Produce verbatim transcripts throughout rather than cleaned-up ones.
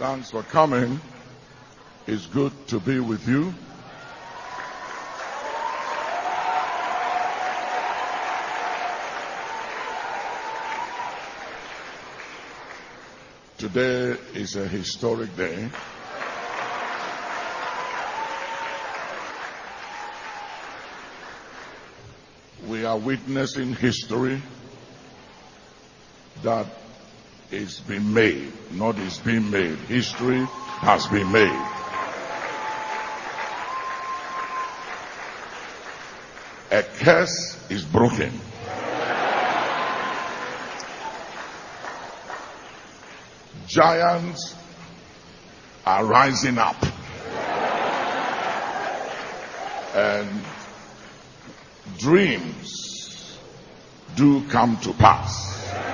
Thanks for coming. It's good to be with you. Today is a historic day. We are witnessing history that is being made, not is being made. History has been made. A curse is broken. Giants are rising up. And dreams do come to pass.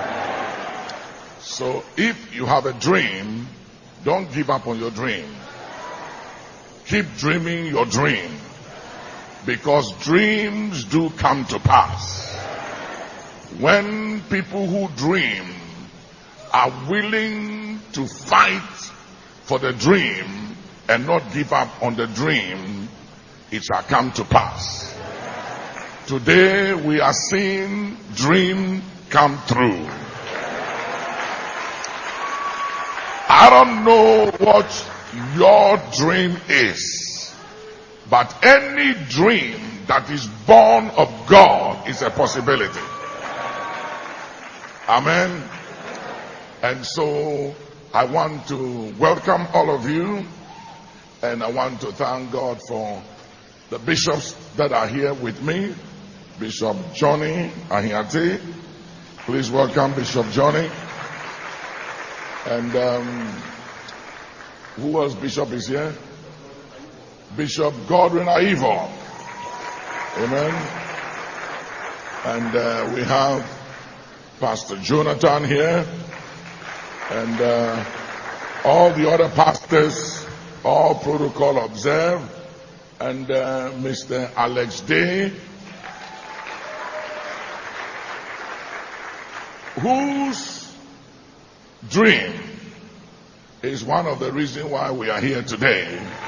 So if you have a dream, don't give up on your dream. Keep dreaming your dream, because dreams do come to pass. When people who dream are willing to fight for the dream and not give up on the dream, it shall come to pass. Today we are seeing dream come true. I don't know what your dream is, but any dream that is born of God is a possibility. Amen. And so I want to welcome all of you, and I want to thank God for the bishops that are here with me. Bishop Johnny Ahiate. Please welcome Bishop Johnny. And um, who else bishop is here? Bishop Godwin Aivo. Amen. And uh, we have Pastor Jonathan here. And uh, all the other pastors, all protocol observed. And uh, Mister Alex Day, whose dream is one of the reasons why we are here today.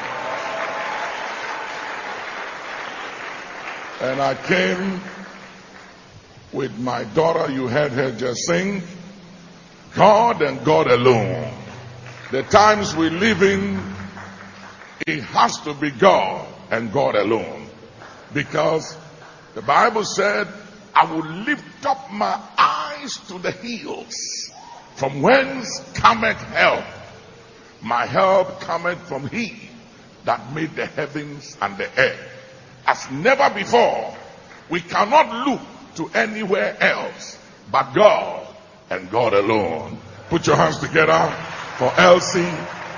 And I came with my daughter. You heard her just sing, God and God alone. The times we live in, it has to be God and God alone. Because the Bible said, I will lift up my eyes to the hills, from whence cometh help. My help cometh from He that made the heavens and the earth. As never before, we cannot look to anywhere else but God and God alone. Put your hands together for Elsie.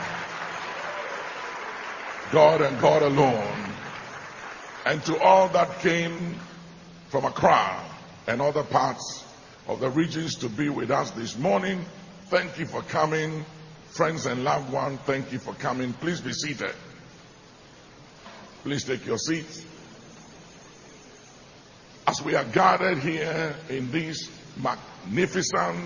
God and God alone. And to all that came from Accra and other parts of the regions to be with us this morning, thank you for coming. Friends and loved ones, thank you for coming. Please be seated. Please take your seats. As we are gathered here in this magnificent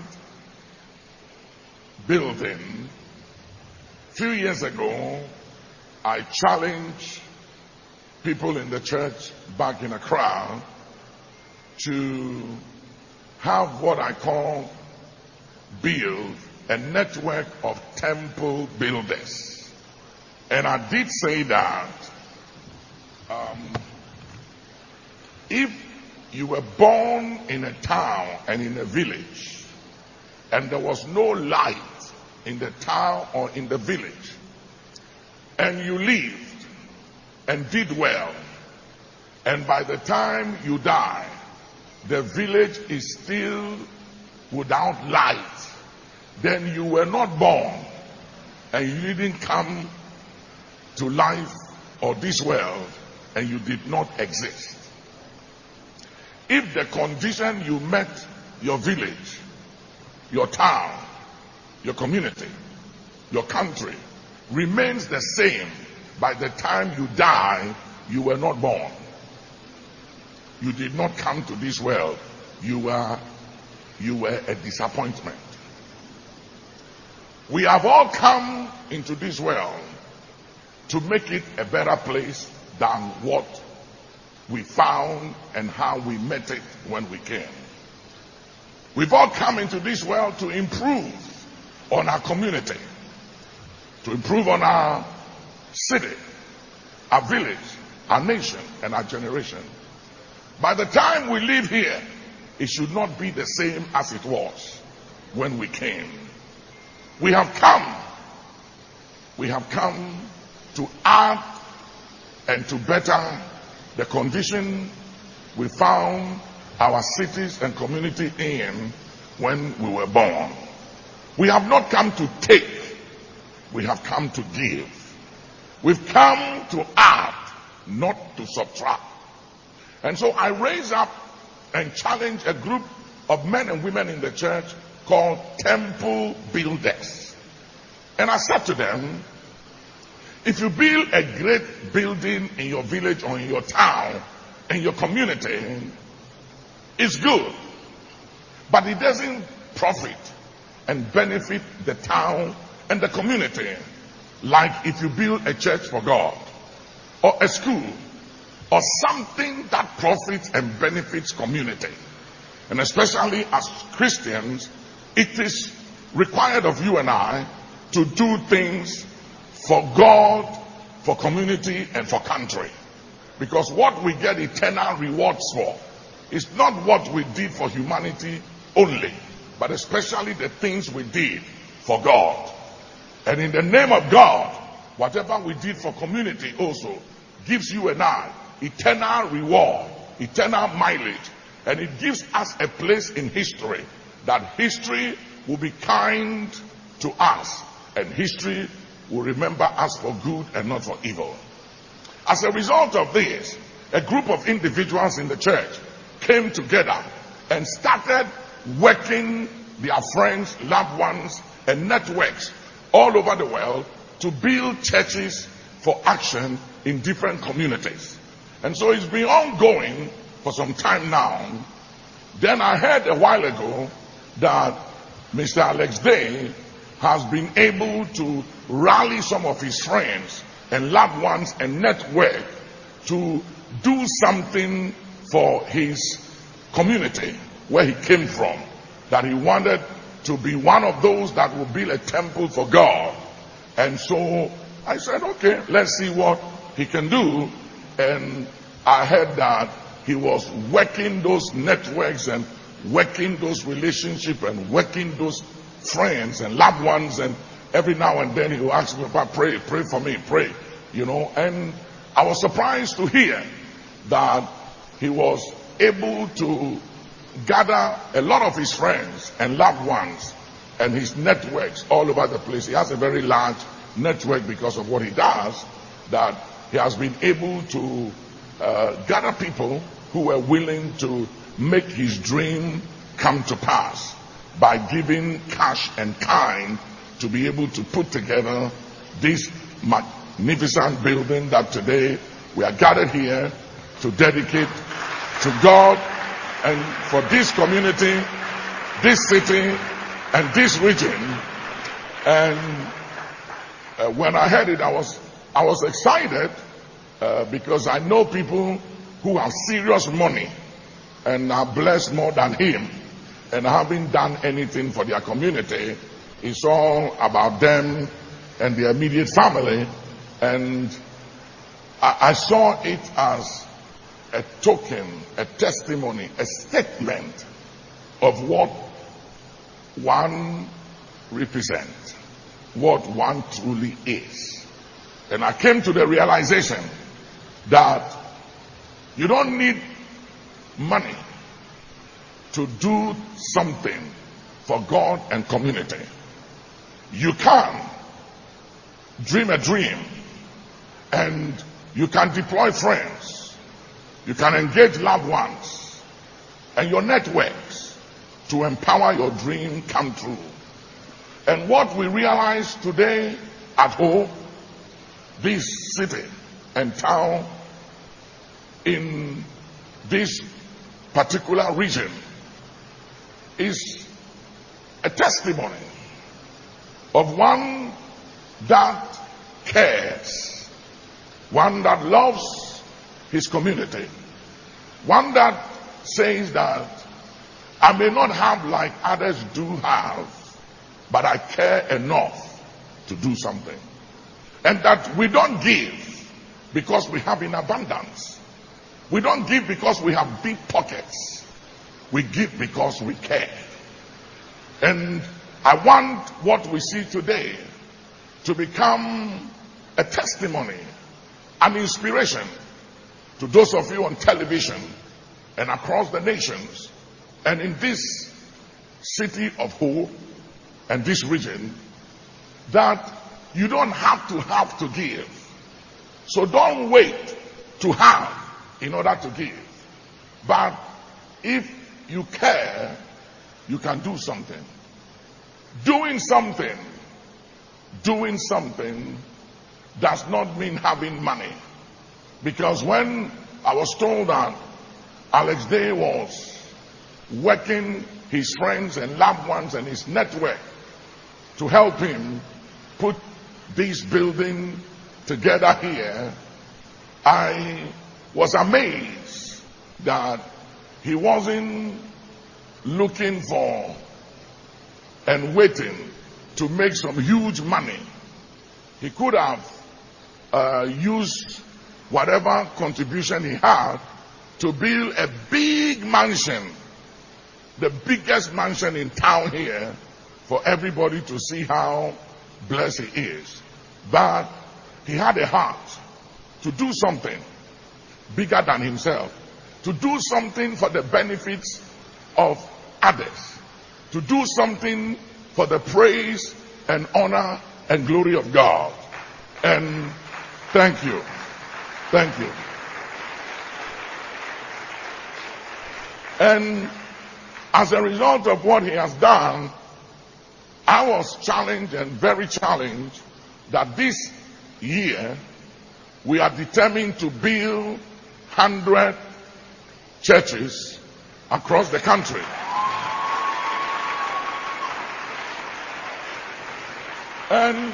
building, a few years ago, I challenged people in the church back in Accra to have what I call build a network of temple builders. And I did say that um, if you were born in a town and in a village and there was no light in the town or in the village, and you lived and did well, and by the time you die, the village is still without light, then you were not born and you didn't come to life or this world, and you did not exist. If the condition you met your village, your town, your community, your country remains the same by the time you die, you were not born. You did not come to this world. You were, you were a disappointment. We have all come into this world to make it a better place than what we found and how we met it when we came. We've all come into this world to improve on our community, to improve on our city, our village, our nation, and our generation. By the time we leave here, it should not be the same as it was when we came. We have come, we have come to add and to better the condition we found our cities and community in when we were born. We have not come to take, we have come to give. We've come to add, not to subtract. And so I raise up and challenge a group of men and women in the church called temple builders. And I said to them, if you build a great building in your village or in your town, in your community, it's good. But it doesn't profit and benefit the town and the community like if you build a church for God or a school or something that profits and benefits community. And especially as Christians, it is required of you and I to do things for God, for community, and for country. Because what we get eternal rewards for is not what we did for humanity only, but especially the things we did for God. And in the name of God, whatever we did for community also gives you and I eternal reward, eternal mileage, and it gives us a place in history that history will be kind to us and history will remember us for good and not for evil. As a result of this, a group of individuals in the church came together and started working their friends, loved ones, and networks all over the world to build churches for action in different communities. And so it's been ongoing for some time now. Then I heard a while ago that Mister Alex Day has been able to rally some of his friends and loved ones and network to do something for his community where he came from. That he wanted to be one of those that will build a temple for God. And so I said, okay, let's see what he can do. And I heard that he was working those networks and working those relationships and working those friends and loved ones, and every now and then he will ask me, Papa, pray, pray for me, pray, you know. And I was surprised to hear that he was able to gather a lot of his friends and loved ones and his networks all over the place. He has a very large network because of what he does, that he has been able to uh, gather people who were willing to make his dream come to pass by giving cash and time to be able to put together this magnificent building that today we are gathered here to dedicate to God and for this community, this city, and this region. And uh, when I heard it, I was I was excited uh, because I know people who have serious money and are blessed more than him and haven't done anything for their community. It's all about them and their immediate family. And I, I saw it as a token, a testimony, a statement of what one represents, what one truly is. And I came to the realization that you don't need money to do something for God and community. You can dream a dream and you can deploy friends. You can engage loved ones and your networks to empower your dream come true. And what we realize today at home, this city and town, in this particular region, is a testimony of one that cares, one that loves his community, one that says that I may not have like others do have, but I care enough to do something. And that we don't give because we have in abundance. We don't give because we have big pockets. We give because we care. And I want what we see today to become a testimony, an inspiration to those of you on television and across the nations and in this city of Hope and this region, that you don't have to have to give. So don't wait to have in order to give. But if you care, you can do something. Doing something, doing something does not mean having money. Because when I was told that Alex Day was working his friends and loved ones and his network to help him put this building together here, I was amazed that he wasn't looking for and waiting to make some huge money. He could have uh, used whatever contribution he had to build a big mansion, the biggest mansion in town here, for everybody to see how blessed he is. But he had a heart to do something bigger than himself, to do something for the benefits of others, to do something for the praise and honor and glory of God. And thank you. Thank you. And as a result of what he has done, I was challenged and very challenged that this year we are determined to build one hundred churches across the country. And,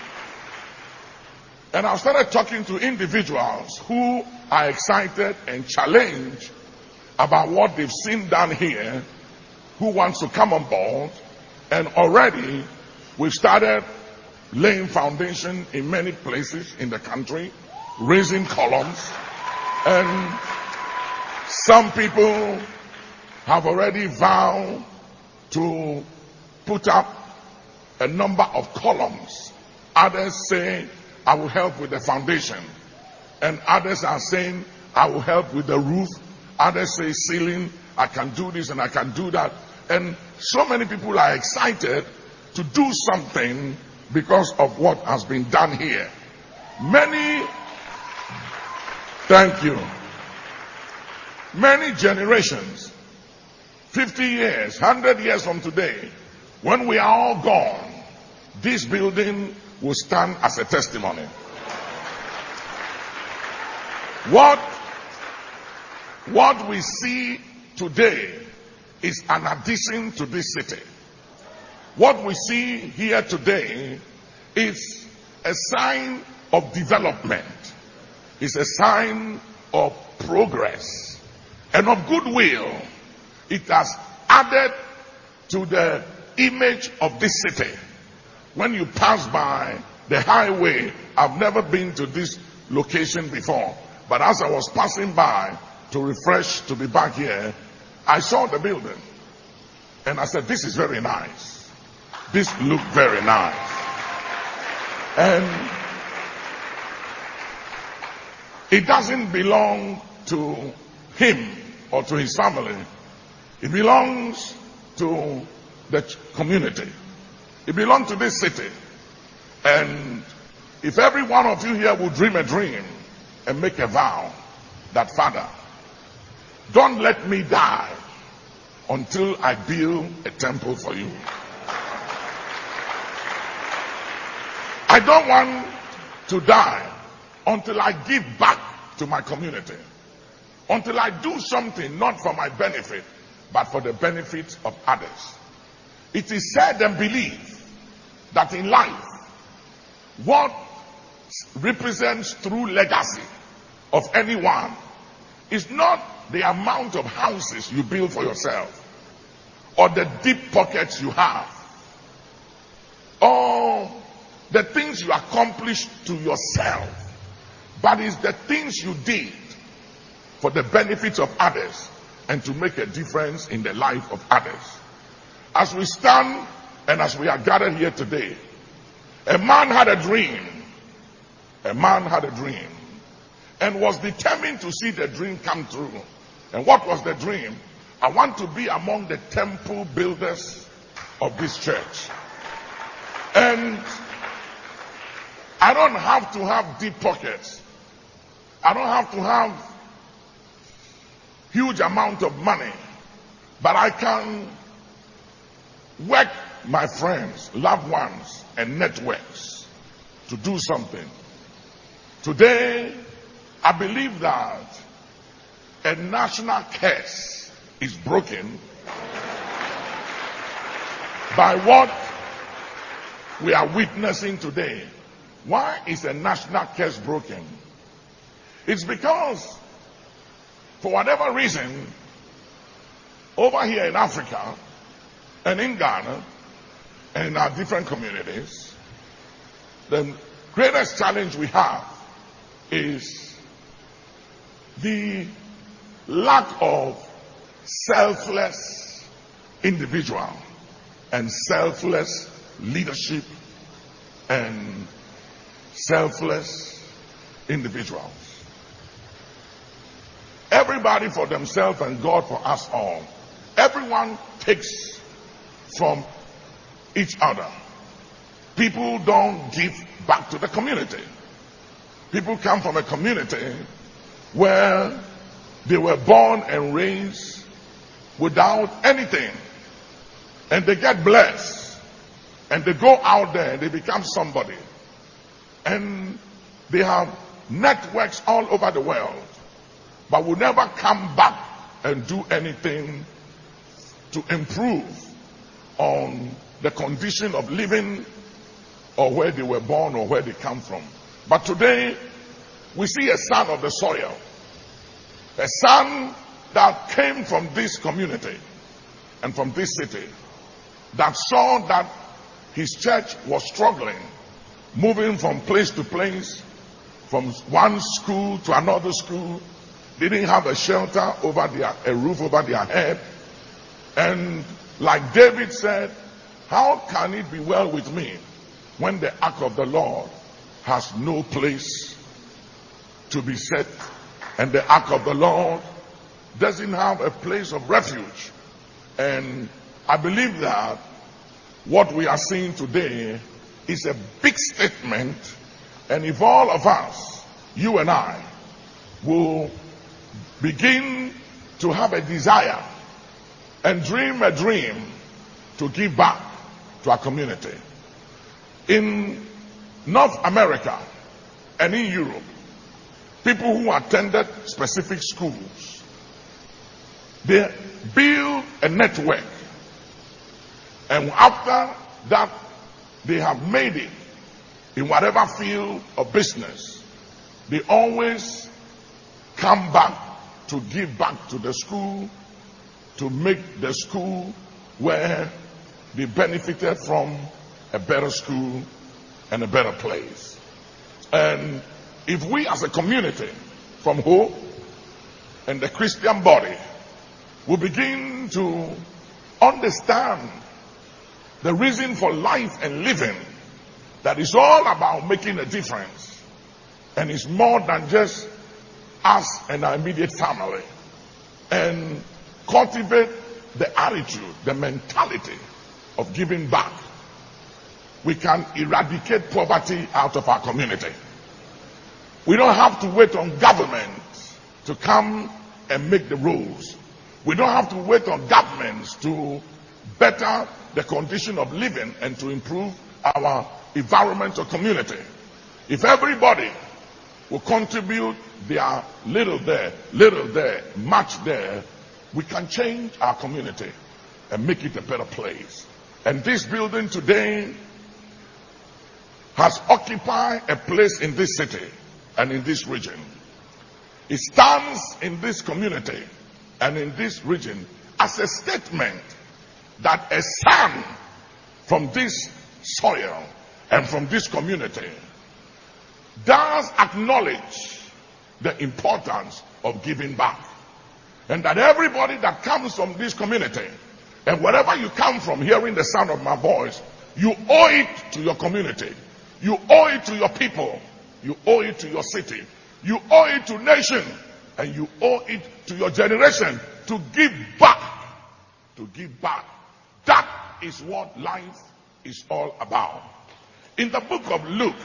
and I started talking to individuals who are excited and challenged about what they've seen done here, who wants to come on board. And already we've started laying foundation in many places in the country, raising columns. And some people have already vowed to put up a number of columns. Others say, I will help with the foundation. And others are saying, I will help with the roof. Others say ceiling, I can do this and I can do that. And so many people are excited to do something because of what has been done here. Many, thank you, many generations, fifty years, one hundred years from today, when we are all gone, this building will stand as a testimony. What, what we see today is an addition to this city. What we see here today is a sign of development. It's a sign of progress and of goodwill. It has added to the image of this city. When you pass by the highway, I've never been to this location before, but as I was passing by to refresh, to be back here, I saw the building and I said, this is very nice. This looked very nice. And it doesn't belong to him or to his family. It belongs to the community. It belongs to this city. And if every one of you here would dream a dream and make a vow that, Father, don't let me die until I build a temple for you. I don't want to die until I give back to my community. Until I do something not for my benefit, but for the benefit of others. It is said and believed that in life, what represents true legacy of anyone is not the amount of houses you build for yourself, or the deep pockets you have, or the things you accomplished to yourself, but it's the things you did for the benefits of others and to make a difference in the life of others. As we stand and as we are gathered here today, a man had a dream. A man had a dream and was determined to see the dream come true. And what was the dream? I want to be among the temple builders of this church. And I don't have to have deep pockets. I don't have to have huge amount of money, but I can work my friends, loved ones, and networks to do something. Today, I believe that a national curse is broken by what we are witnessing today. Why is a national curse broken? It's because, for whatever reason, over here in Africa and in Ghana and in our different communities, the greatest challenge we have is the lack of selfless individual and selfless leadership and selfless individuals. Everybody for themselves and God for us all. Everyone takes from each other. People don't give back to the community. People come from a community where they were born and raised without anything, and they get blessed, and they go out there and they become somebody, and they have networks all over the world, but will never come back and do anything to improve on the condition of living or where they were born or where they come from. But today, we see a son of the soil, a son that came from this community and from this city, that saw that his church was struggling, moving from place to place, from one school to another school, didn't have a shelter over their, a roof over their head. And like David said, how can it be well with me when the ark of the Lord has no place to be set, and the ark of the Lord doesn't have a place of refuge? And I believe that what we are seeing today is a big statement, and if all of us, you and I, will begin to have a desire and dream a dream to give back to our community. In North America and in Europe, people who attended specific schools, they build a network, and after that they have made it in whatever field of business, they always come back to give back to the school, to make the school where they benefited from a better school and a better place. And if we as a community from Hope and the Christian body will begin to understand the reason for life and living, that is all about making a difference, and it's more than just us and our immediate family, and cultivate the attitude, the mentality of giving back, we can eradicate poverty out of our community. We don't have to wait on government to come and make the rules. We don't have to wait on governments to better the condition of living and to improve our environment or community. If everybody will contribute their little there, little there, much there, we can change our community and make it a better place. And this building today has occupied a place in this city and in this region. It stands in this community and in this region as a statement that a son from this soil and from this community does acknowledge the importance of giving back. And that everybody that comes from this community, and wherever you come from hearing the sound of my voice, you owe it to your community. You owe it to your people. You owe it to your city. You owe it to nation. And you owe it to your generation to give back. To give back. That is what life is all about. In the book of Luke,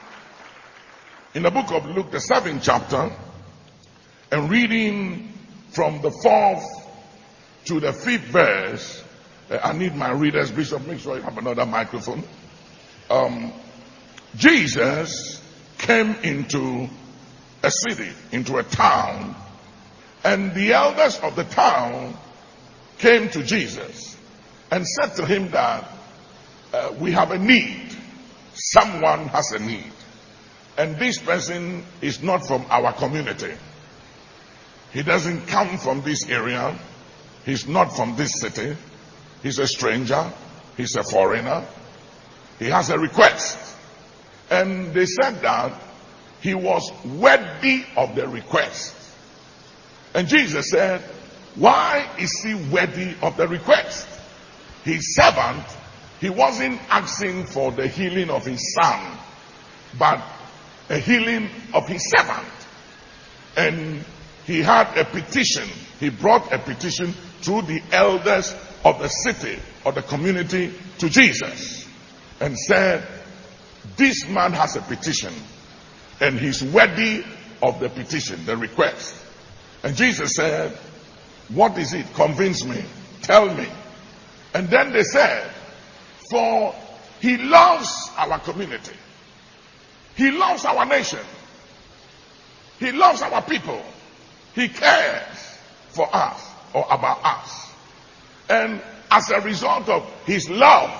in the book of Luke, the seventh chapter, and reading from the fourth to the fifth verse, uh, I need my readers, Bishop, make sure you have another microphone. Um, Jesus came into a city, into a town, and the elders of the town came to Jesus and said to him that uh, we have a need. Someone has a need. And this person is not from our community. He doesn't come from this area. He's not from this city. He's a stranger. He's a foreigner. He has a request. And they said that he was worthy of the request. And Jesus said, why is he worthy of the request? His servant, he wasn't asking for the healing of his son, but a healing of his servant. And he had a petition. He brought a petition through the elders of the city or the community to Jesus and said, this man has a petition and he's worthy of the petition, the request. And Jesus said, what is it? Convince me. Tell me. And then they said, for he loves our community. He loves our nation. He loves our people. He cares for us or about us. And as a result of his love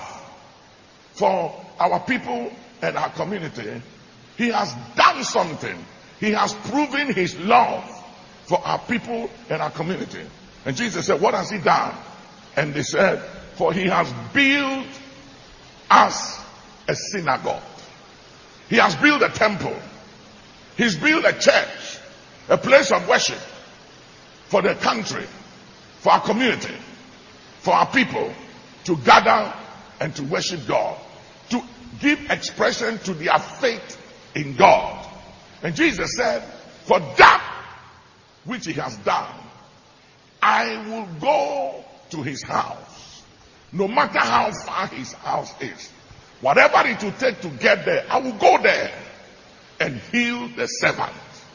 for our people and our community, he has done something. He has proven his love for our people and our community. And Jesus said, what has he done? And they said, for he has built us a synagogue. He has built a temple. He's built a church, a place of worship for the country, for our community, for our people to gather and to worship God, to give expression to their faith in God. And Jesus said, for that which he has done, I will go to his house, no matter how far his house is. Whatever it will take to get there, I will go there and heal the servant.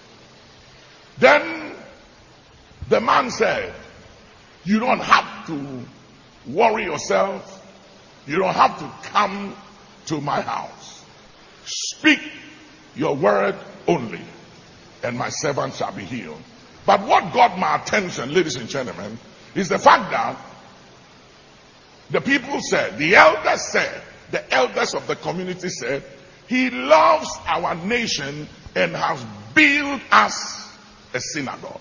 Then the man said, you don't have to worry yourself. You don't have to come to my house. Speak your word only, and my servant shall be healed. But what got my attention, ladies and gentlemen, is the fact that the people said, the elders said, the elders of the community said, he loves our nation and has built us a synagogue.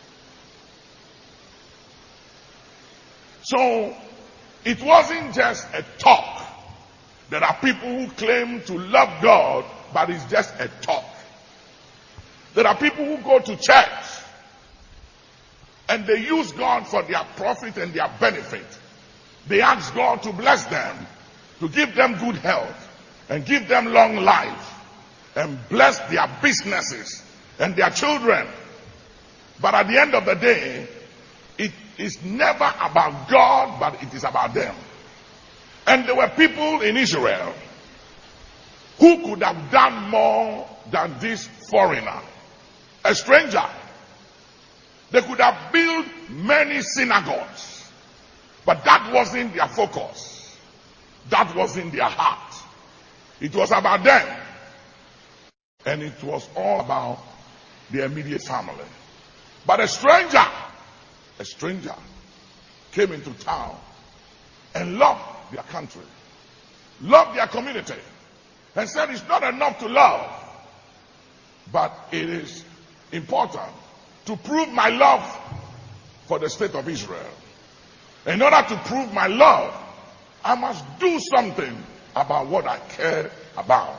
So it wasn't just a talk. There are people who claim to love God, but it's just a talk. There are people who go to church and they use God for their profit and their benefit. They ask God to bless them, to give them good health and give them long life and bless their businesses and their children. But at the end of the day, it is never about God, but it is about them. And there were people in Israel who could have done more than this foreigner, a stranger. They could have built many synagogues, but that wasn't their focus. That wasn't their heart. It was about them. And it was all about their immediate family. But a stranger, a stranger came into town and loved their country, loved their community, and said it's not enough to love, but it is important to prove my love for the state of Israel. In order to prove my love, I must do something about what I care about.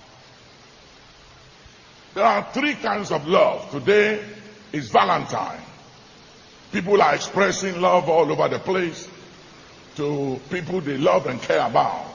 There are three kinds of love. Today is Valentine. People are expressing love all over the place to people they love and care about.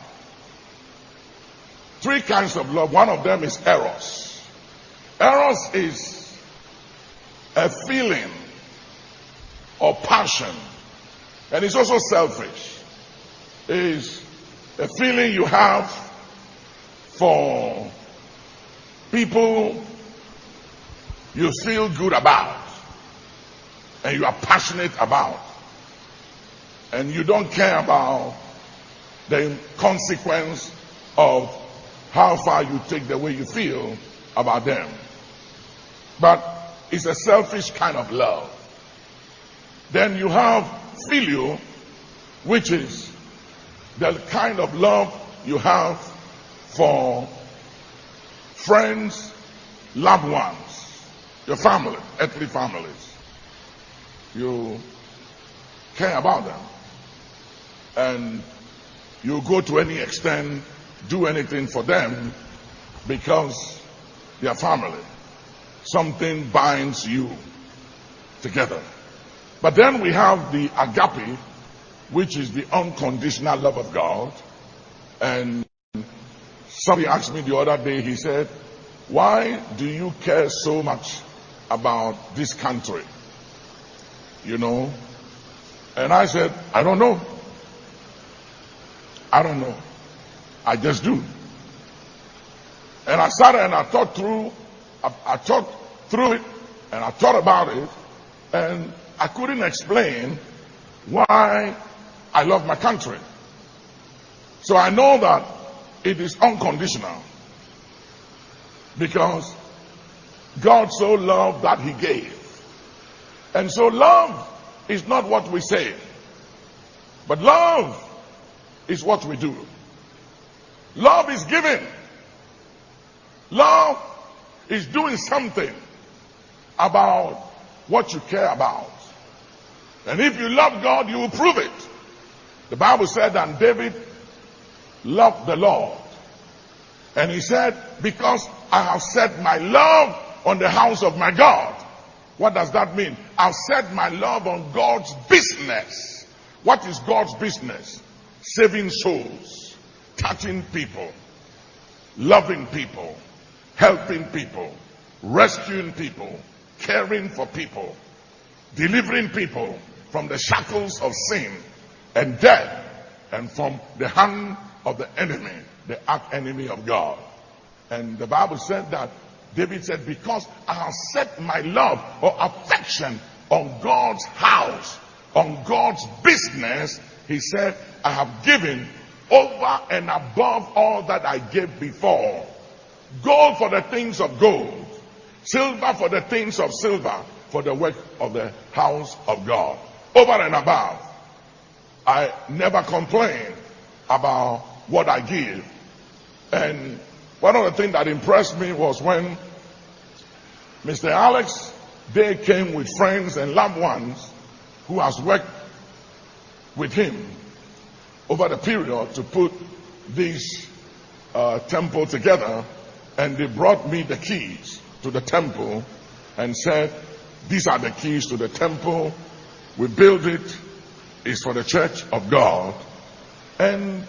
Three kinds of love. One of them is eros. Eros is a feeling or passion, and it's also selfish. It's a feeling you have for people you feel good about and you are passionate about, and you don't care about the consequence of how far you take the way you feel about them. But it's a selfish kind of love. Then you have filial, which is the kind of love you have for friends, loved ones, your family, earthly families. You care about them, and you go to any extent, do anything for them because they are family. Something binds you together. But then we have the agape, which is the unconditional love of God. And somebody asked me the other day, he said, why do you care so much about this country? You know? And I said, I don't know. I don't know. I just do. And I sat and I thought through, I, I thought through it, and I thought about it, and I couldn't explain why I love my country. So I know that it is unconditional, because God so loved that he gave. And so love is not what we say, but love is what we do. Love is giving. Love is doing something about what you care about. And if you love God, you will prove it. The Bible said that David loved the Lord. And he said, because I have set my love on the house of my God. What does that mean? I've set my love on God's business. What is God's business? Saving souls, touching people, loving people, helping people, rescuing people, caring for people, delivering people from the shackles of sin and death, and from the hand of the enemy, the arch enemy of God. And the Bible said that David said, because I have set my love or affection on God's house, on God's business, he said, I have given over and above all that I gave before. Gold for the things of gold, silver for the things of silver, for the work of the house of God. Over and above. I never complain about what I give. And one of the things that impressed me was when Mister Alex, they came with friends and loved ones who has worked with him over the period to put this uh, temple together, and they brought me the keys to the temple and said, these are the keys to the temple. We build it. It's for the church of God. And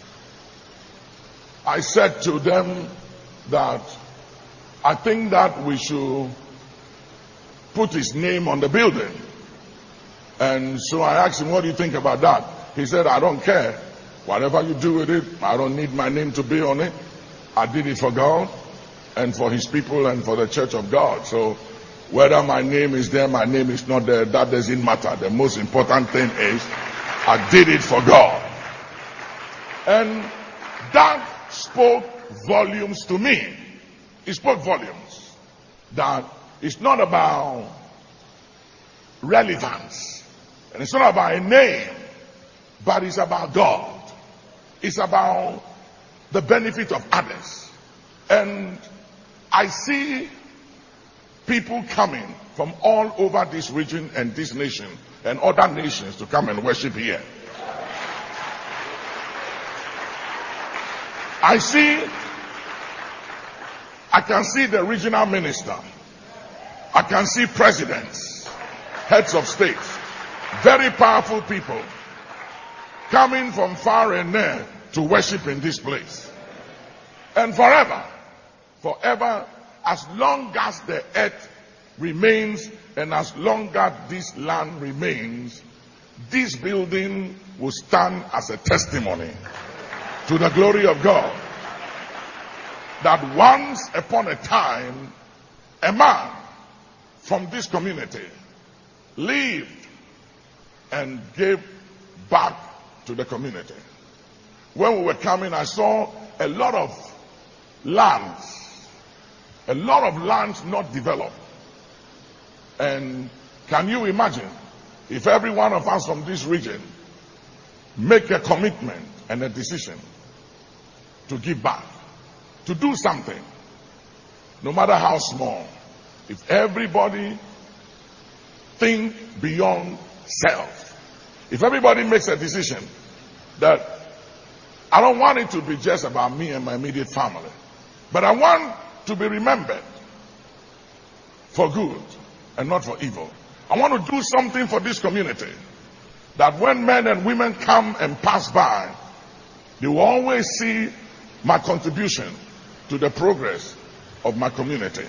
I said to them that I think that we should put his name on the building. And so I asked him, what do you think about that? He said, I don't care. Whatever you do with it, I don't need my name to be on it. I did it for God and for his people and for the church of God. So whether my name is there, my name is not there, that doesn't matter. The most important thing is I did it for God. And that spoke volumes to me. It spoke volumes. That it's not about relevance. And it's not about a name. But it's about God. It's about the benefit of others. And I see people coming from all over this region and this nation and other nations to come and worship here. I see, I can see the regional minister. I can see presidents, heads of states, very powerful people coming from far and near to worship in this place. And forever, forever, as long as the earth remains and as long as this land remains, this building will stand as a testimony to the glory of God. That once upon a time, a man from this community lived and gave back to the community. When we were coming, I saw a lot of lands, a lot of lands not developed. And can you imagine if every one of us from this region make a commitment and a decision to give back, to do something, no matter how small. If everybody think beyond self, if everybody makes a decision that I don't want it to be just about me and my immediate family, but I want to be remembered for good and not for evil. I want to do something for this community, that when men and women come and pass by, they will always see my contribution to the progress of my community.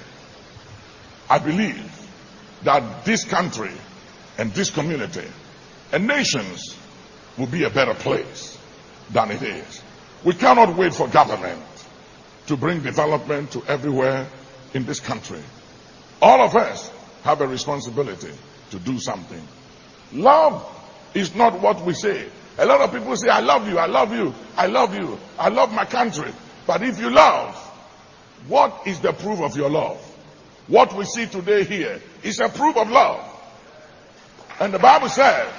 I believe that this country and this community and nations will be a better place than it is. We cannot wait for government to bring development to everywhere in this country. All of us have a responsibility to do something. Love is not what we say. A lot of people say, I love you, I love you, I love you, I love my country. But if you love, what is the proof of your love? What we see today here is a proof of love. And the Bible says,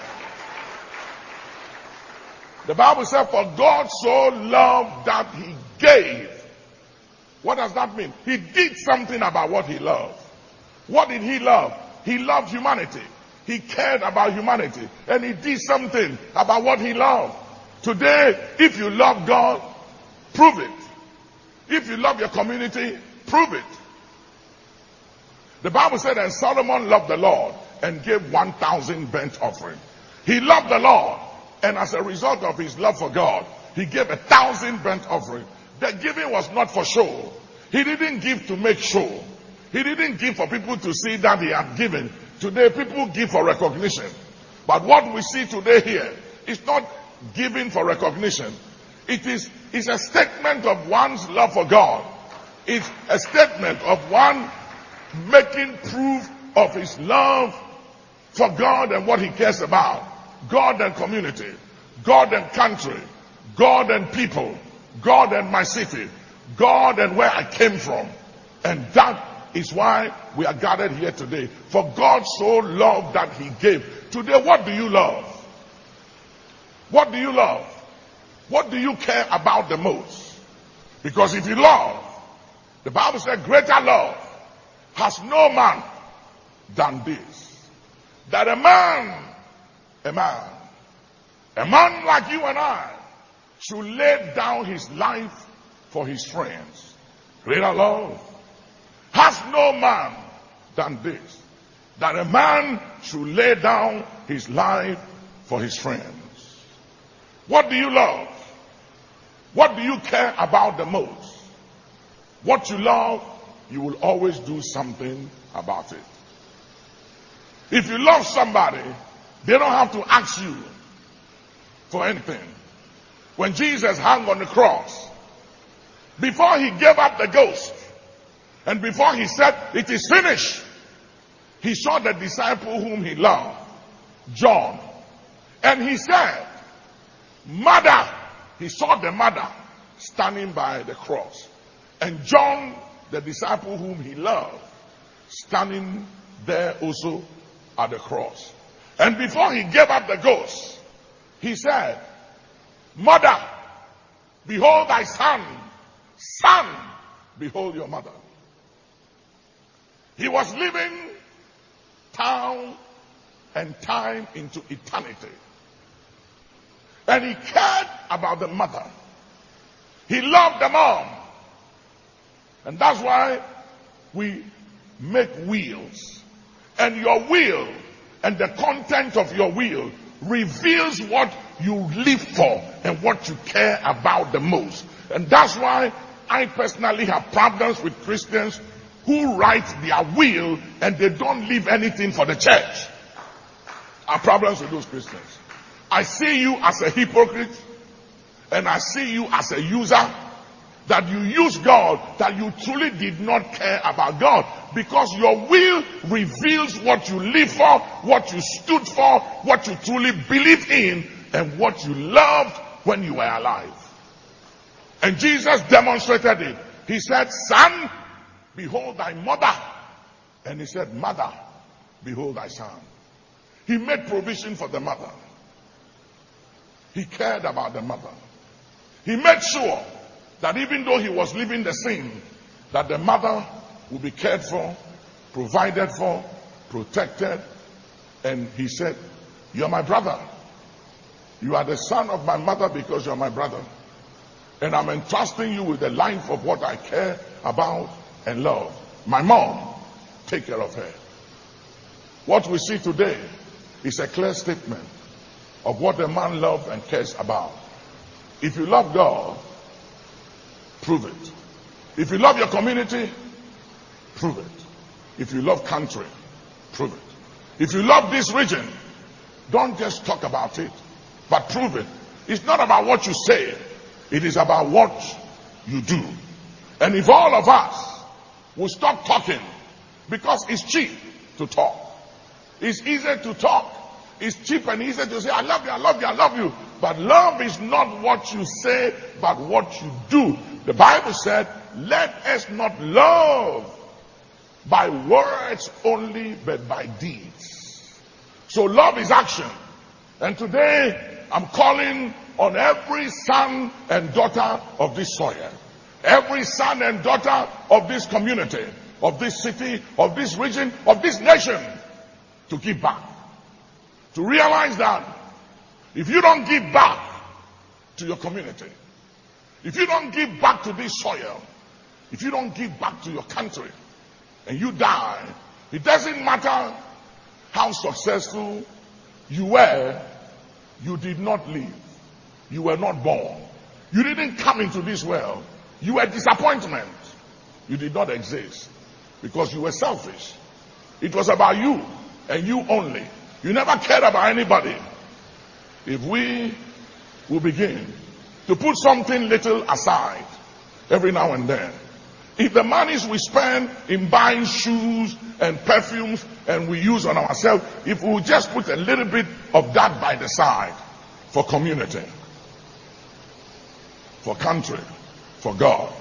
the Bible said, for God so loved that he gave. What does that mean? He did something about what he loved. What did he love? He loved humanity. He cared about humanity. And he did something about what he loved. Today, if you love God, prove it. If you love your community, prove it. The Bible said, and Solomon loved the Lord and gave one thousand burnt offering. He loved the Lord, and as a result of his love for God, he gave a thousand burnt offering. The giving was not for show. He didn't give to make show. He didn't give for people to see that he had given. Today, people give for recognition. But what we see today here is not giving for recognition. It is it's a statement of one's love for God. It's a statement of one making proof of his love for God and what he cares about. God and community, God and country, God and people, God and my city, God and where I came from. And that is why we are gathered here today. For God so loved that he gave. Today, what do you love? What do you love? What do you care about the most? Because if you love, the Bible said greater love has no man than this. That a man, a man, a man like you and I should lay down his life for his friends. Greater love has no man than this. That a man should lay down his life for his friends. What do you love? What do you care about the most? What you love, you will always do something about it. If you love somebody, they don't have to ask you for anything. When Jesus hung on the cross, before he gave up the ghost, and before he said, it is finished, he saw the disciple whom he loved, John. And he said, Mother, he saw the mother standing by the cross. And John, the disciple whom he loved, standing there also at the cross. And before he gave up the ghost, he said, Mother, behold thy son. Son, behold your mother. He was living town and time into eternity. And he cared about the mother. He loved the mom. And that's why we make wills. And your will and the content of your will reveals what you live for and what you care about the most. And that's why I personally have problems with Christians who write their will and they don't leave anything for the church. I have problems with those Christians. I see you as a hypocrite and I see you as a user, that you use God, that you truly did not care about God, because your will reveals what you live for, what you stood for, what you truly believe in, and what you loved when you were alive. And Jesus demonstrated it. He said, son, behold thy mother. And he said, mother, behold thy son. He made provision for the mother. He cared about the mother. He made sure that even though he was living the sin, that the mother would be cared for, provided for, protected. And he said, you're my brother. You are the son of my mother because you're my brother. And I'm entrusting you with the life of what I care about and love. My mom, take care of her. What we see today is a clear statement of what a man loves and cares about. If you love God, prove it. If you love your community, prove it. If you love country, prove it. If you love this region, don't just talk about it, but prove it. It's not about what you say. It is about what you do. And if all of us will stop talking, because it's cheap to talk. It's easy to talk. It's cheap and easy to say, I love you, I love you, I love you. But love is not what you say, but what you do. The Bible said, let us not love by words only, but by deeds. So love is action. And today, I'm calling on every son and daughter of this soil, every son and daughter of this community, of this city, of this region, of this nation, to give back. To realize that if you don't give back to your community, if you don't give back to this soil, if you don't give back to your country, and you die, it doesn't matter how successful you were, you did not live. You were not born. You didn't come into this world. You were disappointment. You did not exist because you were selfish. It was about you and you only. You never cared about anybody. If we will begin to put something little aside every now and then, if the monies we spend in buying shoes and perfumes and we use on ourselves, if we just put a little bit of that by the side for community, for country, for God.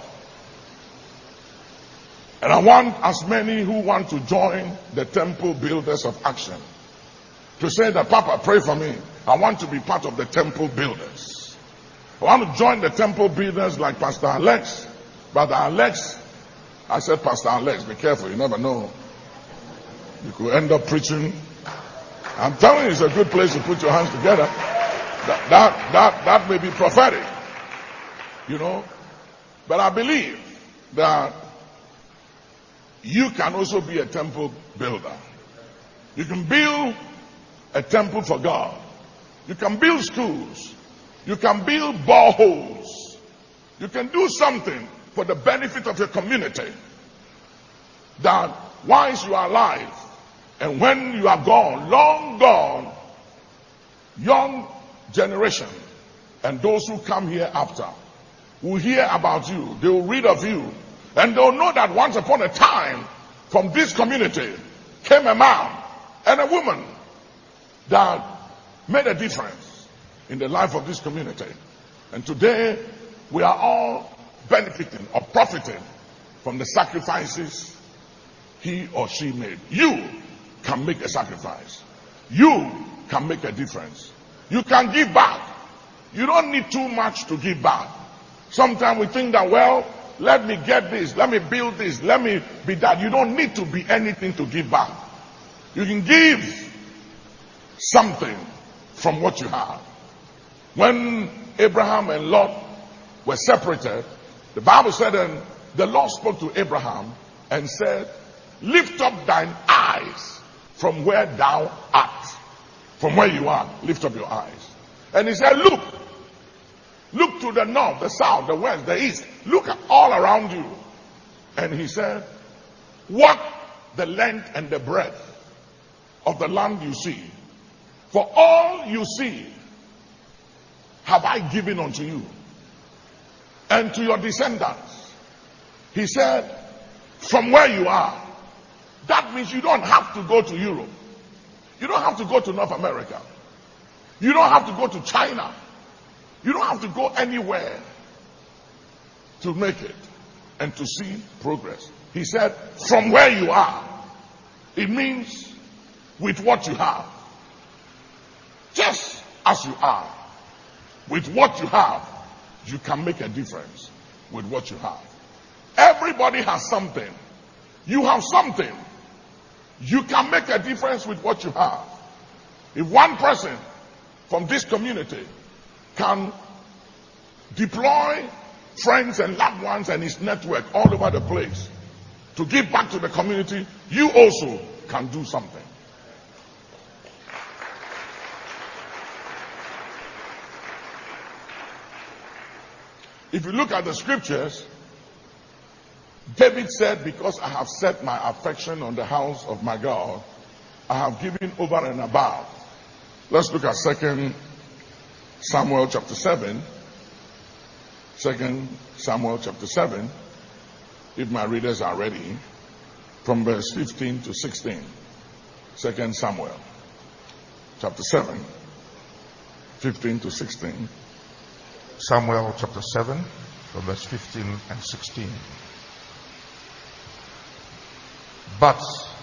And I want as many who want to join the Temple Builders of Action to say that, Papa, pray for me. I want to be part of the Temple Builders. I want to join the Temple Builders like Pastor Alex. Brother Alex, I said, Pastor Alex, be careful, you never know. You could end up preaching. I'm telling you, it's a good place to put your hands together. That, that, that, that may be prophetic. You know, but I believe that you can also be a temple builder. You can build a temple for God. You can build schools. You can build boreholes. You can do something for the benefit of your community. That once you are alive and when you are gone, long gone, young generation and those who come here after will hear about you. They will read of you. And they'll know that once upon a time, from this community, came a man and a woman that made a difference in the life of this community. And today, we are all benefiting or profiting from the sacrifices he or she made. You can make a sacrifice. You can make a difference. You can give back. You don't need too much to give back. Sometimes we think that, well, let me get this, let me build this, let me be that. You don't need to be anything to give back. You can give something from what you have. When Abraham and Lot were separated, the Bible said, and the Lord spoke to Abraham and said, lift up thine eyes from where thou art. From where you are, lift up your eyes. And he said, look. Look to the north, the south, the west, the east. Look all around you. And he said, walk the length and the breadth of the land you see. For all you see have I given unto you and to your descendants. He said, from where you are. That means you don't have to go to Europe. You don't have to go to North America. You don't have to go to China. You don't have to go anywhere to make it and to see progress. He said, from where you are. It means with what you have. Just as you are. With what you have, you can make a difference with what you have. Everybody has something. You have something. You can make a difference with what you have. If one person from this community can deploy friends and loved ones and his network all over the place to give back to the community, you also can do something. If you look at the scriptures, David said, because I have set my affection on the house of my God, I have given over and above. Let's look at Second Samuel chapter seven. Second Samuel chapter seven, if my readers are ready, from verse fifteen to sixteen. Second Samuel chapter seven, fifteen to sixteen. Samuel chapter seven, from verse fifteen and sixteen. But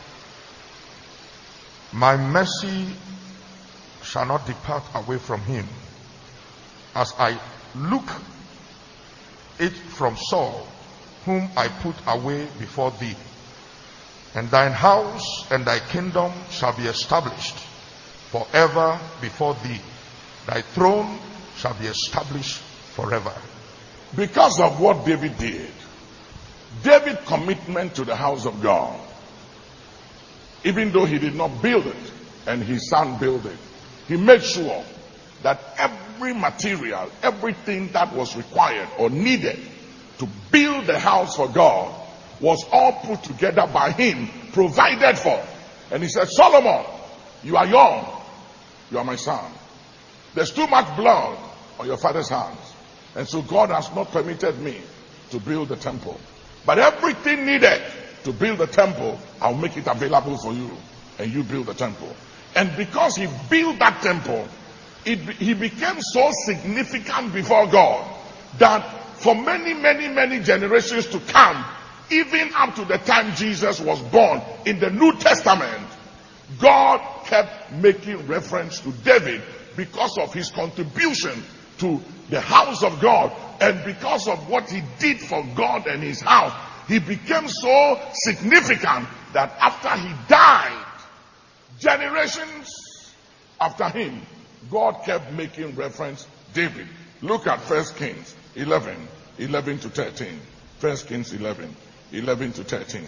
my mercy shall not depart away from him, as I look it from Saul, whom I put away before thee. And thine house and thy kingdom shall be established forever before thee. Thy throne shall be established forever. Because of what David did, David's commitment to the house of God, even though he did not build it and his son built it, he made sure that every material, everything that was required or needed to build the house for God was all put together by him, provided for. And he said, Solomon, you are young. You are my son. There's too much blood on your father's hands. And so God has not permitted me to build the temple. But everything needed to build the temple, I'll make it available for you. And you build the temple. And because he built that temple, it, he became so significant before God that for many, many, many generations to come, even up to the time Jesus was born in the New Testament, God kept making reference to David because of his contribution to the house of God, and because of what he did for God and his house. He became so significant that after he died, generations after him, God kept making reference to David. Look at First Kings eleven, eleven to thirteen. First Kings eleven, eleven to thirteen.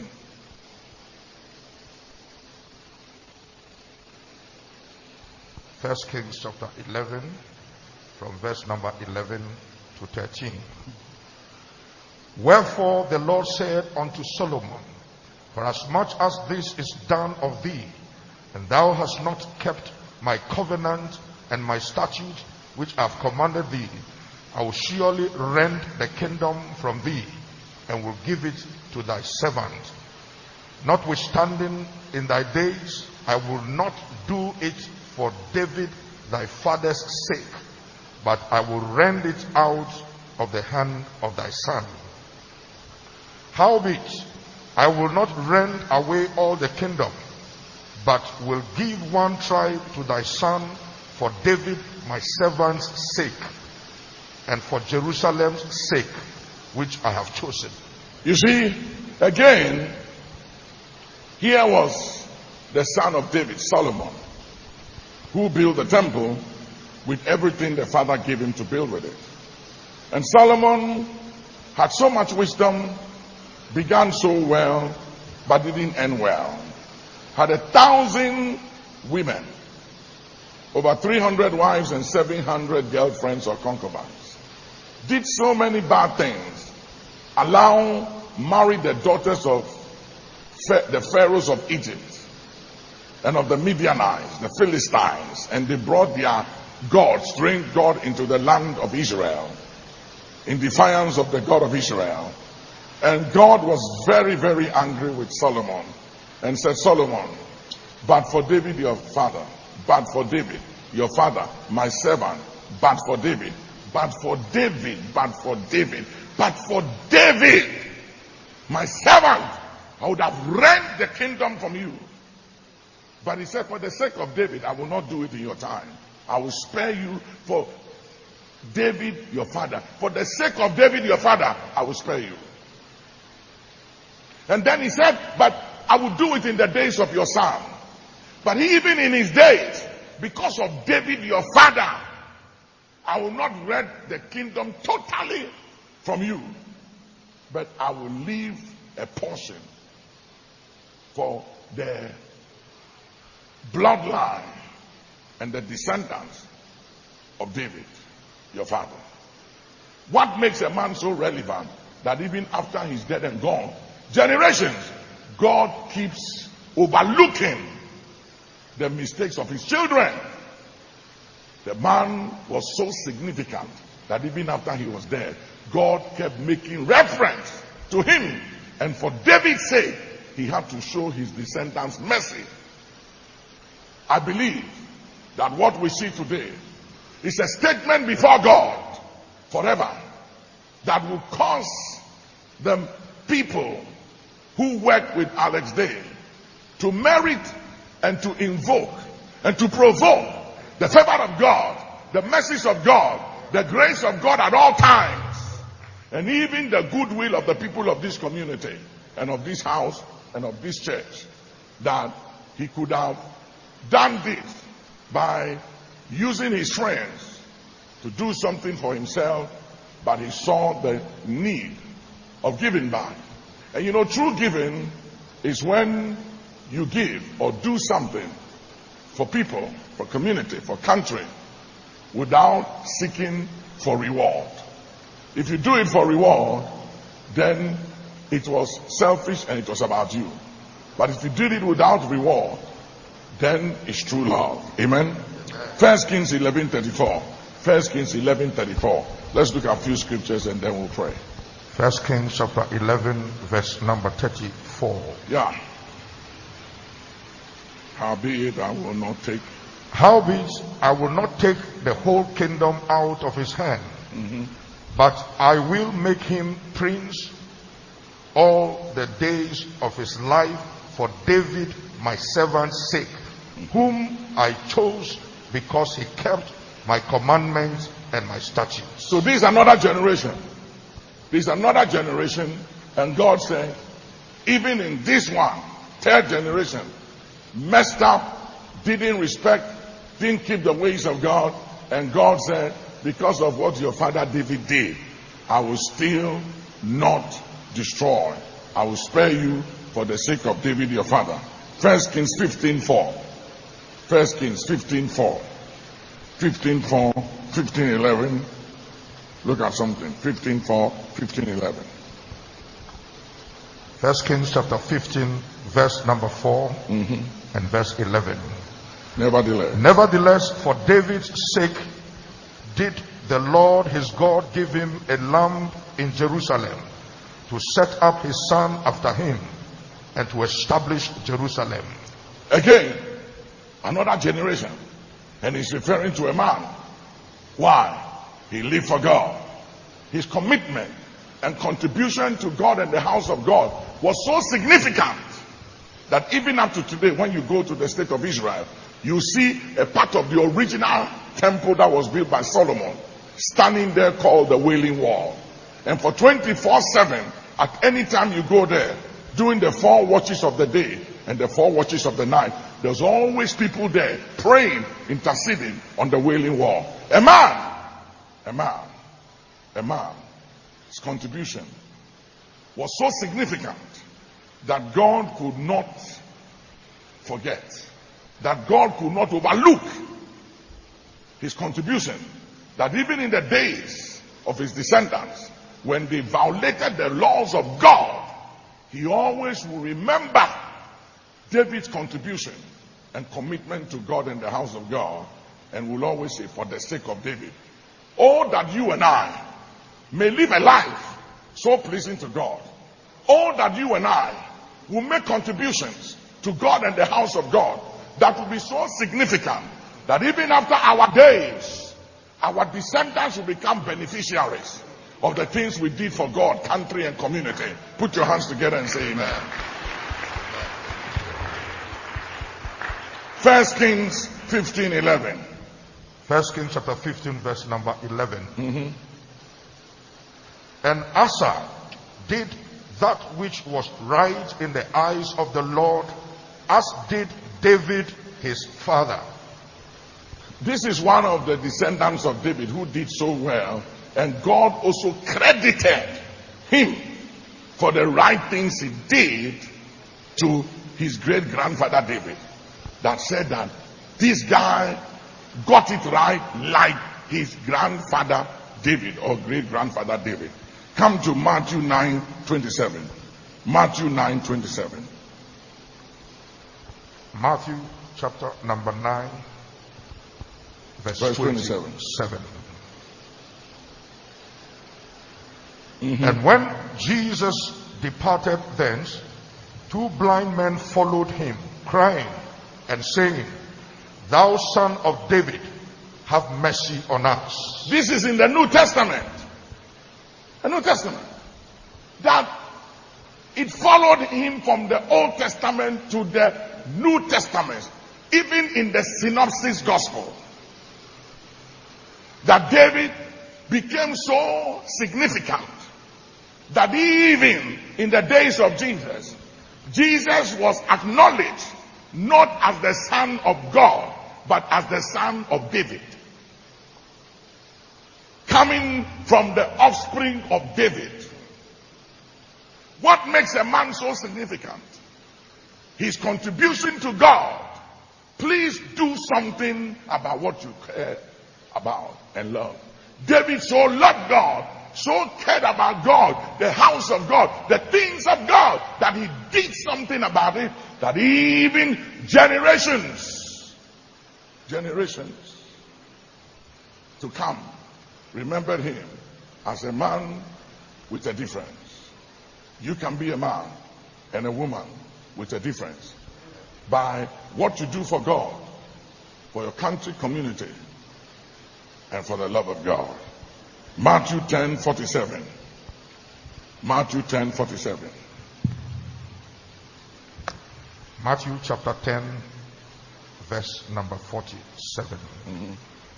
First Kings chapter eleven, from verse number eleven to thirteen. Wherefore the Lord said unto Solomon, for as much as this is done of thee, and thou hast not kept my covenant and my statute which I have commanded thee, I will surely rend the kingdom from thee, and will give it to thy servant. Notwithstanding, in thy days I will not do it for David thy father's sake, but I will rend it out of the hand of thy son. Howbeit, I will not rend away all the kingdom, but will give one tribe to thy son for David my servant's sake, and for Jerusalem's sake, which I have chosen. You see, again, here was the son of David, Solomon, who built the temple with everything the father gave him to build with it. And Solomon had so much wisdom, began so well, but didn't end well. Had a thousand women, over three hundred wives and seven hundred girlfriends or concubines. Did so many bad things. Allow, married the daughters of the pharaohs of Egypt and of the Midianites, the Philistines, and they brought their gods, strange God, into the land of Israel in defiance of the God of Israel. And God was very, very angry with Solomon and said, Solomon, but for David your father, but for David your father, my servant, but for David, but for David, but for David, but for David, my servant, I would have rent the kingdom from you. But he said, for the sake of David, I will not do it in your time. I will spare you for David your father. For the sake of David your father, I will spare you. And then he said, but I will do it in the days of your son. But even in his days, because of David your father, I will not rent the kingdom totally from you, but I will leave a portion for the bloodline and the descendants of David, your father. What makes a man so relevant that even after he's dead and gone, generations, God keeps overlooking the mistakes of his children? The man was so significant that even after he was dead, God kept making reference to him. And for David's sake, he had to show his descendants mercy. I believe that what we see today is a statement before God forever that will cause the people who work with Alex Day to merit and to invoke and to provoke the favor of God, the mercies of God, the grace of God at all times, and even the goodwill of the people of this community and of this house and of this church, that he could have done this by using his friends to do something for himself, but he saw the need of giving back. And you know, true giving is when you give or do something for people, for community, for country, without seeking for reward. If you do it for reward, then it was selfish and it was about you. But if you did it without reward, then it's true love. Amen. First Kings eleven thirty-four. First Kings eleven thirty-four. Let's look at a few scriptures and then we'll pray. First Kings chapter eleven, verse number thirty-four. Yeah. Howbeit I will not take. Howbeit I will not take the whole kingdom out of his hand, Mm-hmm. but I will make him prince all the days of his life for David my servant's sake, whom I chose because he kept my commandments and my statutes. So this is another generation. This is another generation, and God said, even in this one, third generation, messed up, didn't respect, didn't keep the ways of God, and God said, because of what your father David did, I will still not destroy. I will spare you for the sake of David your father. First Kings fifteen four. First Kings fifteen four. fifteen four, fifteen eleven. Look at something. fifteen four, fifteen eleven. First Kings chapter fifteen, verse number four, Mm-hmm. and verse eleven. Nevertheless. Nevertheless, for David's sake did the Lord his God give him a lamb in Jerusalem, to set up his son after him, and to establish Jerusalem. Again, another generation. And he's referring to a man. Why? He lived for God. His commitment and contribution to God and the house of God was so significant that even up to today, when you go to the state of Israel, you see a part of the original temple that was built by Solomon standing there, called the Wailing Wall. And for twenty-four seven, at any time you go there, during the four watches of the day and the four watches of the night, there's always people there praying, interceding on the Wailing Wall. A man, a man, a man, his contribution was so significant that God could not forget, that God could not overlook his contribution, that even in the days of his descendants, when they violated the laws of God, he always will remember David's contribution and commitment to God and the house of God, and will always say, for the sake of David. Oh, that you and I may live a life so pleasing to God. Oh, that you and I will make contributions to God and the house of God that will be so significant that even after our days, our descendants will become beneficiaries of the things we did for God, country, and community. Put your hands together and say amen. First Kings fifteen eleven. First Kings chapter fifteen, verse number eleven. Mm-hmm. And Asa did that which was right in the eyes of the Lord, as did David his father. This is one of the descendants of David who did so well, and God also credited him for the right things he did to his great grandfather David. That said that this guy got it right like his grandfather David or great grandfather David. Come to Matthew nine twenty-seven. Matthew nine twenty-seven. Matthew chapter number nine, verse, verse twenty-seven. twenty-seven. Mm-hmm. And when Jesus departed thence, two blind men followed him, crying and saying, Thou son of David, have mercy on us. This is in the New Testament. The New Testament. That it followed him from the Old Testament to the New Testament. Even in the Synopsis Gospel. That David became so significant that even in the days of Jesus, Jesus was acknowledged not as the Son of God, but as the Son of David. Coming from the offspring of David. What makes a man so significant? His contribution to God. Please do something about what you care about and love. David so loved God, so cared about God, the house of God, the things of God, that he did something about it, that even generations, generations to come remembered him as a man with a difference. You can be a man and a woman with a difference by what you do for God, for your country, community, and for the love of God. Matthew ten forty-seven. Matthew ten forty-seven. Matthew chapter ten, verse number forty-seven. Mm-hmm.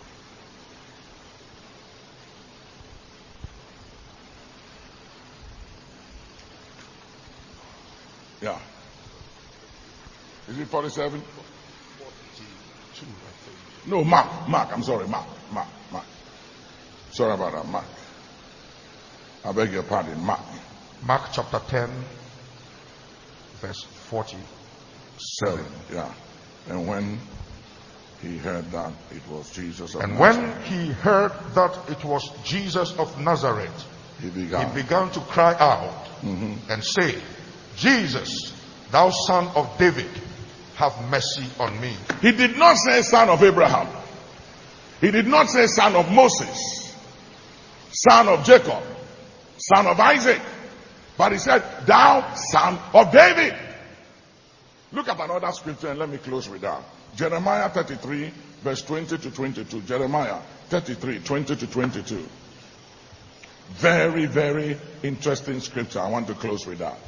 Yeah. Is it forty-seven? forty-two, I think. No, Mark. Mark. I'm sorry. Mark. Mark. Mark. Sorry about that. Mark. I beg your pardon. Mark. Mark chapter ten, verse forty-seven. Seven. Yeah. And when he heard that it was Jesus of and Nazareth. when he heard that it was Jesus of Nazareth, He began. he began to cry out Mm-hmm. and say, Jesus, thou son of David, have mercy on me. He did not say son of Abraham. He did not say son of Moses, son of Jacob, son of Isaac. But he said, thou son of David. Look at another scripture and let me close with that. Jeremiah thirty-three, verse twenty to twenty-two. Jeremiah thirty-three, twenty to twenty-two. Very, very interesting scripture. I want to close with that.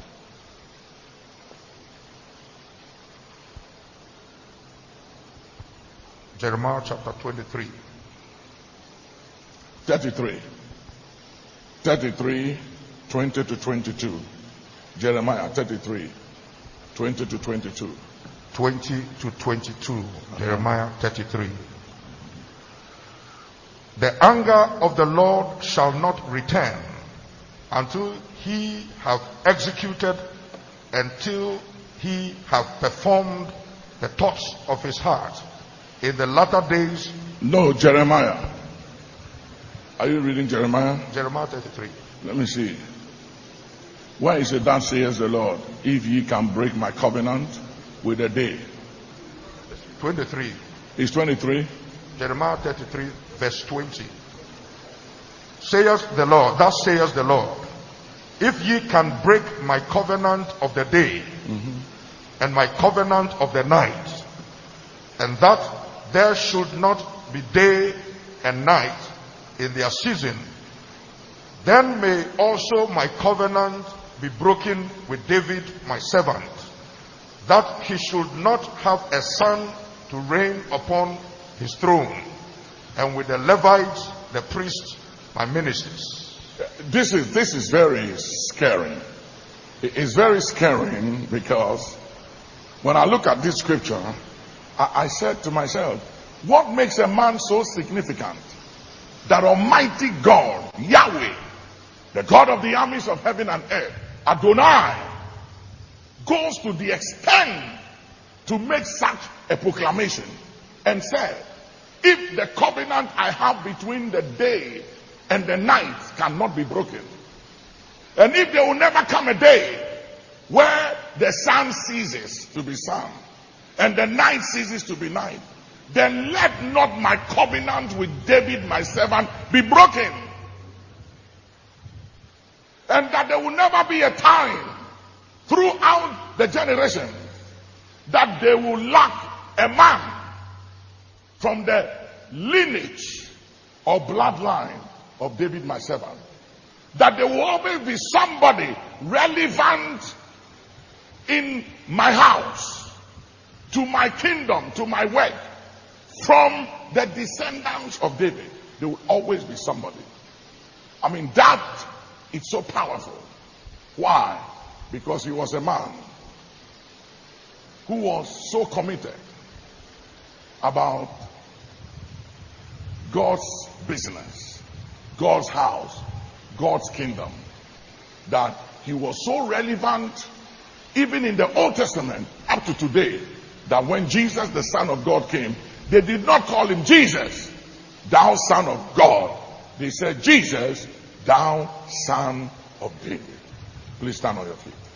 Jeremiah chapter twenty-three. thirty-three. thirty-three, twenty to twenty-two. Jeremiah thirty-three, twenty to twenty-two. twenty to twenty-two. Uh-huh. Jeremiah thirty-three. The anger of the Lord shall not return until he have executed, until he have performed the thoughts of his heart in the latter days. No, Jeremiah. Are you reading Jeremiah? Jeremiah thirty-three. Let me see. Where is it that says the Lord, if ye can break my covenant with a day? twenty-three. It's twenty-three. Jeremiah thirty-three, verse twenty. Says the Lord, thus says the Lord, if ye can break my covenant of the day, mm-hmm. and my covenant of the night, and that there should not be day and night in their season, then may also my covenant be broken with David my servant, that he should not have a son to reign upon his throne, and with the Levites, the priests, my ministers. This is this is very scary. It's very scary because when I look at this scripture, I, I said to myself, what makes a man so significant that Almighty God, Yahweh, the God of the armies of heaven and earth, Adonai, goes to the extent to make such a proclamation and said, if the covenant I have between the day and the night cannot be broken, and if there will never come a day where the sun ceases to be sun and the night ceases to be night, then let not my covenant with David my servant be broken. And that there will never be a time throughout the generation that they will lack a man from the lineage or bloodline of David my servant. That there will always be somebody relevant in my house, to my kingdom, to my work, from the descendants of David. There will always be somebody. I mean, that is so powerful. Why? Because he was a man who was so committed about God's business, God's house, God's kingdom, that he was so relevant even in the Old Testament up to today, that when Jesus the Son of God came, they did not call him Jesus, thou Son of God. They said, Jesus, thou Son of David. Please stand on your feet.